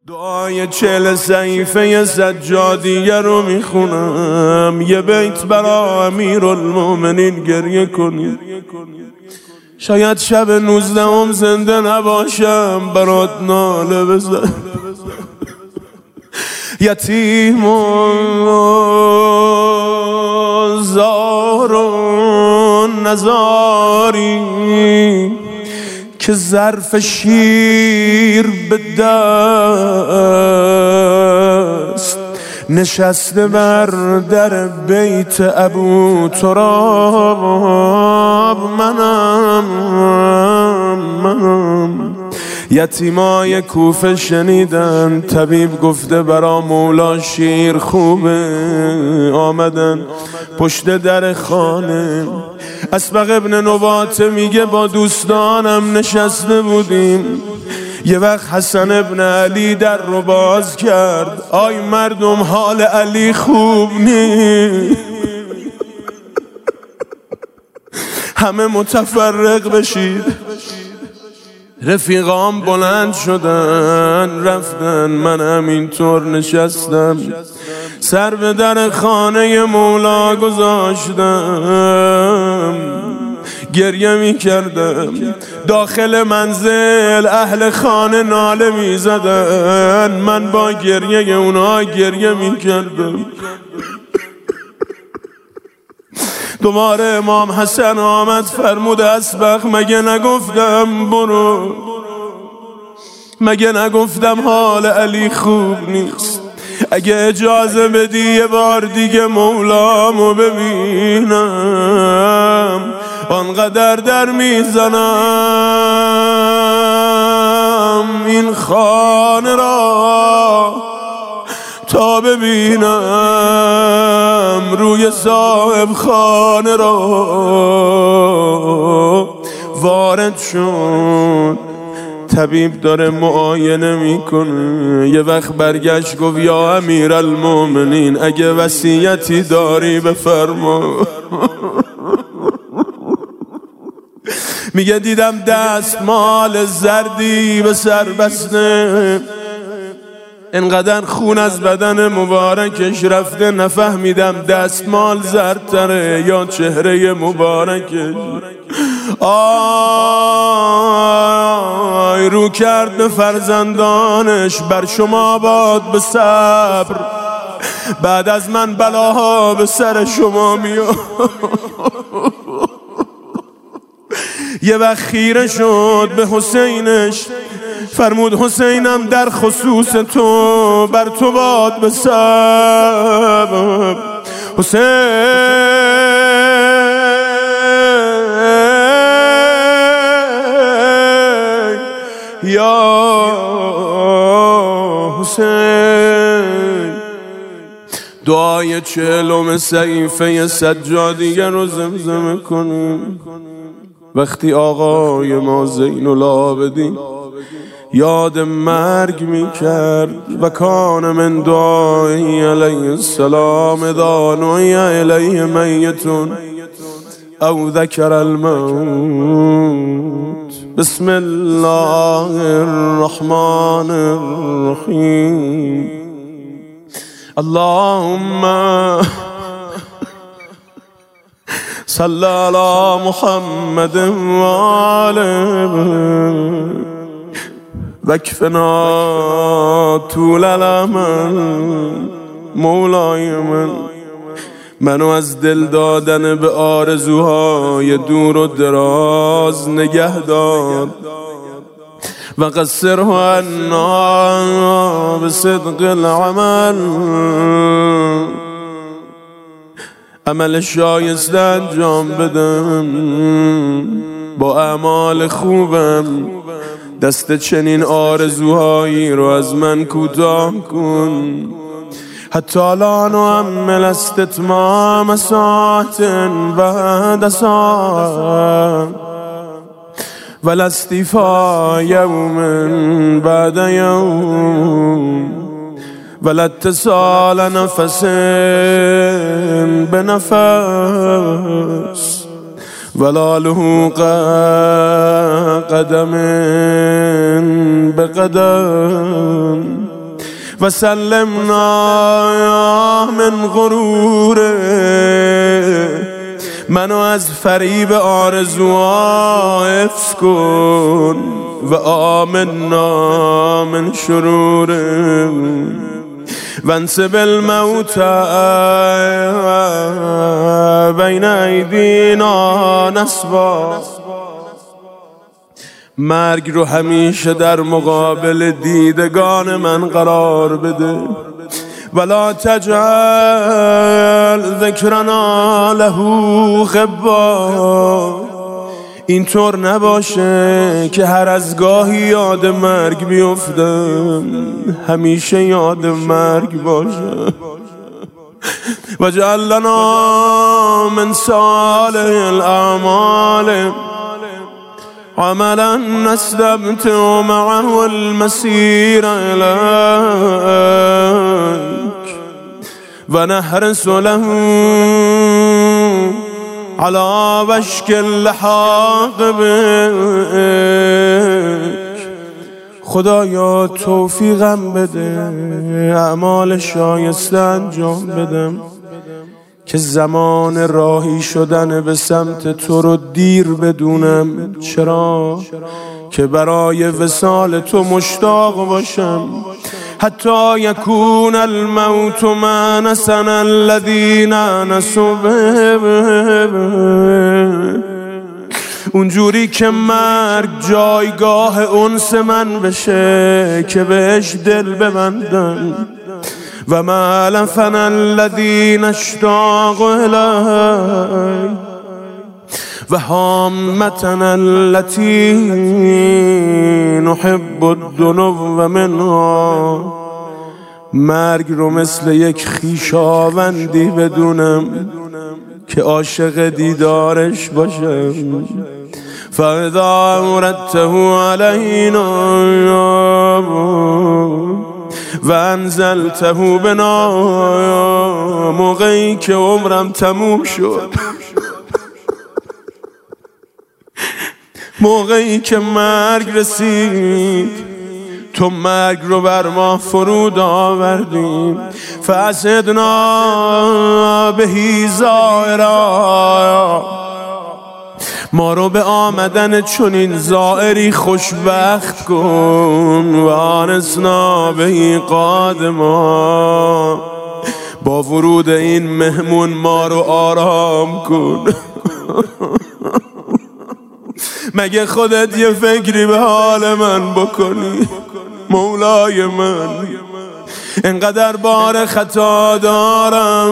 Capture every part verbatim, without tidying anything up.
دعای چهل صحیفه سجادیه رو میخونم، یه بیت برا امیرالمومنین گریه کنی. شاید شب نوزدهم زنده نباشم برات ناله بزن. یتیم و زار و نزاری که ظرف شیر به دست نشسته بر در بیت ابو تراب. منم منم یتیمای کوفه شنیدن طبیب گفته برا مولا شیر خوبه، آمدن پشت در خانه. اسبق ابن نباته میگه با دوستانم نشسته بودیم، یه وقت حسن ابن علی در رو باز کرد. آی مردم حال علی خوب نی، همه متفرق بشید. رفیقام بلند شدن رفتن، من همینطور نشستم سر به در خانه مولا گذاشتم، گریه می کردم. داخل منزل اهل خانه ناله می زدن، من با گریه اونا گریه می کردم. دوباره امام حسن آمد فرمود اسبق مگه نگفتم برو، مگه نگفتم حال علی خوب نیست؟ اگه اجازه بدی یه بار دیگه مولامو ببینم، آنقدر در میزنم این خانه را تا ببینم روی صاحب خانه را. وارد شد، طبیب داره معاینه میکنه. یه وقت برگشت گفت یا امیرالمومنین اگه وصیتی داری بفرما. میگه دیدم دستمال زردی به سر بسته، انقدر خون از بدن مبارکش رفته نفهمیدم دستمال زردتره یا چهره مبارکش. آی رو کرد به فرزندانش بر شما باد به صبر، بعد از من بلاها به سر شما میاد. یه وقت خیره شد به حسینش فرمود حسینم در خصوص تو بر تو باد به صبر. حسین یا حسین. دعای چهلم صحیفه سجادیه رو زمزمه کنیم. وقتی آقای ما زین العابدین یاد مرگ می کرد و کان من دعایی علیه السلام اذا نعی الیه میتون او ذکر الموت. بسم الله الرحمن الرحیم. اللهم صل علی محمد و آله وکفنا طول الامل. مولای من منو از دل دادن به آرزوهای دور و دراز نگه دار و قصره عنا بصدق العمل. عمل شایسته انجام بدم با اعمال خوبم، دست چنین آرزوهایی رو از من کوتاه کن. حتی لا نعمل استتمام ساعت بعد ساعت ولا استیفا یوم بعد یوم ولا اتصال نفس بنفس ولا لحوق قدم بقدم. و سلمنا من غروره، منو از فریب آرزوها حفظ کن و آمنا من شروره، وانسب الموت بین ایدینا نصبا، مرگ رو همیشه در مقابل دیدگان من قرار بده، ولا تجعل ذکرنا له غبا، اینطور نباشه که هر از گاهی یاد مرگ بیفتم، همیشه یاد مرگ باشه. وجعل لنا من صالح الاعمال عملا نستمتع معه المسير إليك ونحرص له على وشك اللحاق بك. خدایا توفیقم بده اعمال شایسته انجام بدم که زمان راهی شدن به سمت تو رو دیر بدونم، چرا که برای وصال تو مشتاق باشم. حتی یکون الموت مأنسنا الذین نسوا به، اونجوری که مرگ جایگاه انس من بشه که بهش دل ببندن. و ما لفنا الذی نشتاق الیه و هامتنا التي نحب الدنو منها. مرگ رو مثل یک خویشاوندی بدونم که عاشق دیدارش باشم. فاذا اردته علینا و انزلته بنا، موقعی که عمرم تموم شد، موقعی که مرگ رسید، تو مرگ رو بر ما فرود آوردیم. فاسدنا بهی زائرا، ما رو به آمدن چنین زائری خوشبخت کن. و آنسنا بهی قادما، با ورود این مهمون ما رو آرام کن. مگه خودت یه فکری به حال من بکنی مولای من؟ انقدر بار خطا دارم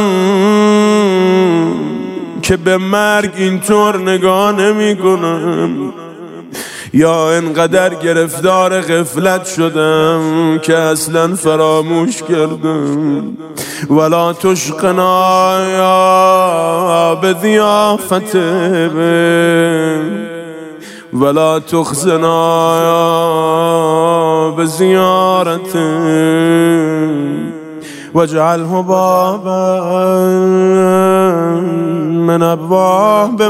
که به مرگ اینطور نگاه نمی کنم، یا انقدر گرفتار غفلت شدم که اصلا فراموش کردم. ولا تشقنا یا بضیافت ولا تخزنا یا بزیارت، واجعله بابا من ابواب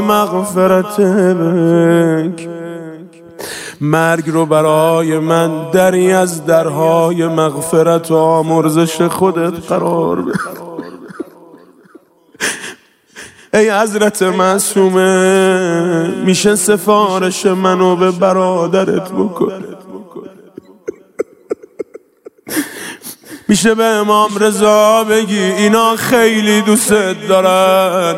مغفرتك. مرگ رو برای من دری از درهای مغفرت و آمرزش خودت قرار بده. ای حضرت معصومه، میشه سفارش منو به برادرت بکن؟ میشه به امام رضا بگی اینا خیلی دوست دارن؟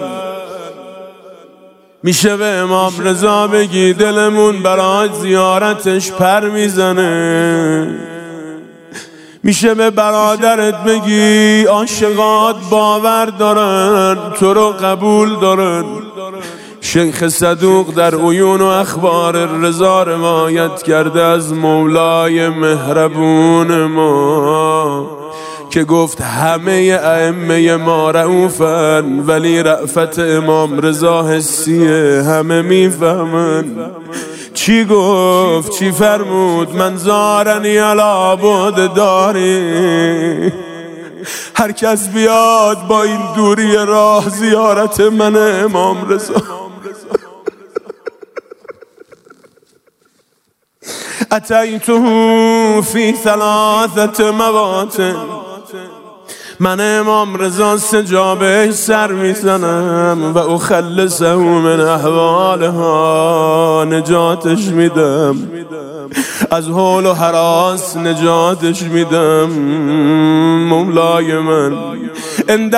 میشه به امام رضا بگی دلمون برای زیارتش پر میزنه؟ میشه به برادرت بگی عاشقات باور دارن، تو رو قبول دارن؟ شیخ صدوق در عیون و اخبار رضا روایت کرده از مولای مهربون ما که گفت همه ائمه ما رؤوفن، ولی رأفت امام رضا حسیه، همه میفهمن. چی گفت؟ چی فرمود؟ من زارنی علی بعد داری، هر کس بیاد با این دوری راه زیارت من امام رضا. اتیته فی ثلاثة مواطن. من امام رضا سجابه سر میزنم و اخلصه من احوالها، نجاتش میدم از حول و هراس، نجاتش میدم. مولای من عند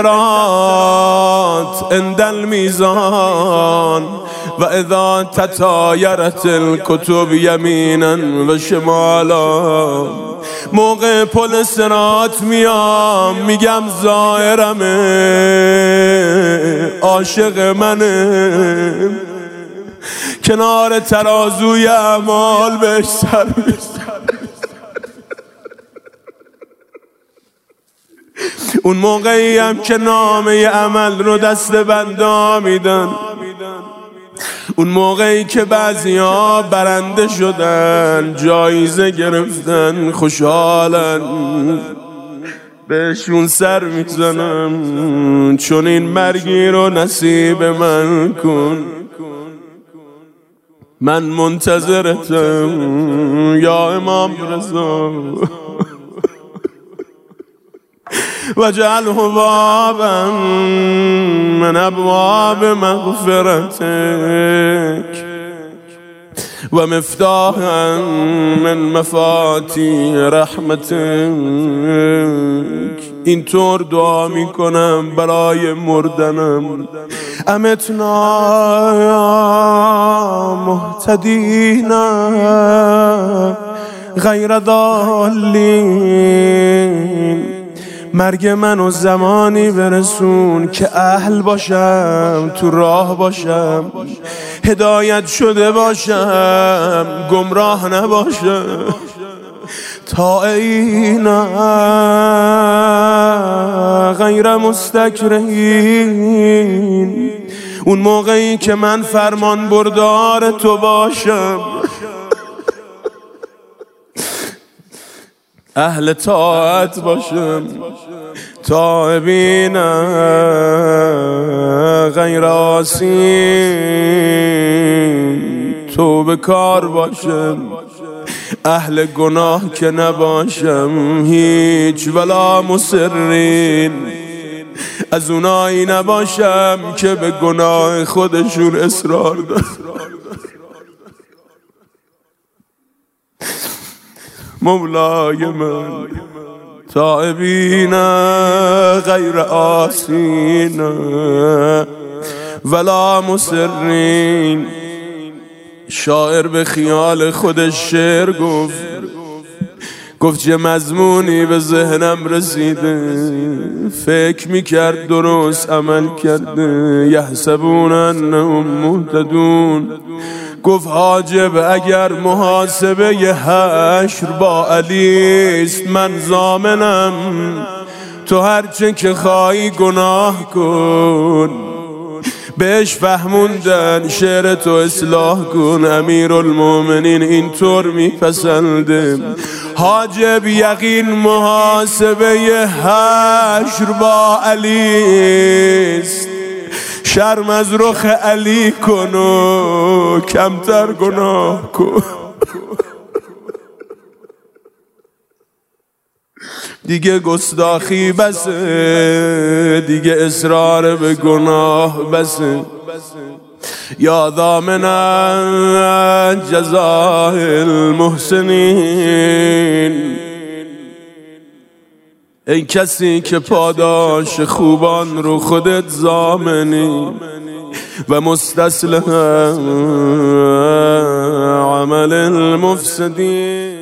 الصراط عند المیزان و اذا تطایرت الکتب یمینا و شمالا، موقع پل صراط میام میگم زائرمه، عاشق منه، کنار ترازوی اعمال بهش سر میزنم. اون موقعی هم که نامه عمل رو دست بنده میدن، اون موقعی که بعضیا برنده شدن، جایزه گرفتن، خوشحالن، بهشون سر میزنم چون این مرگی رو نصیب من کن. من منتظرتم یا امام رضا، وجعله بابا من ابواب مغفرتك و مفتاحا من مفاتیح رحمتك. اینطور دعا میکنم برای مردنم. امتنا مهتدینا غیر ضالین. مرگ منو زمانی برسون که اهل باشم، تو راه باشم، هدایت شده باشم، گمراه نباشم. طائعینا غیر مستکرهین. اون موقعی که من فرمان بردار تو باشم، اهل طاعت باشم. تائبین غیر آسین، توبه کار باشم، اهل گناه که نباشم هیچ، ولا مصرین، از اونایی نباشم که به گناه خودشون اصرار دارن. مولای من تائبین غیر آسین ولا مصرین. شاعر به خیال خودش شعر گفت، گفت چه مضمونی به ذهنم رسیده، فکر میکرد درست عمل کرده، یحسبون انهم مهتدون. گفت حاجب اگر محاسبه ی حشر با علیست، من ضامنم، تو هرچه که خواهی گناه کن. بهش فهموندن شعر تو اصلاح کن. امیرالمومنین اینطور میپسنده، حاجب یقین محاسبه ی حشر با علیست، شرم از رخ علی کن و کمتر گناه کن. دیگه گستاخی بسه، دیگه اصرار به گناه بسه. یا ضامن جزاء المحسنین، ای کسی که پاداش خوبان رو خودت ضامنی و مستصلح عمل المفسدین.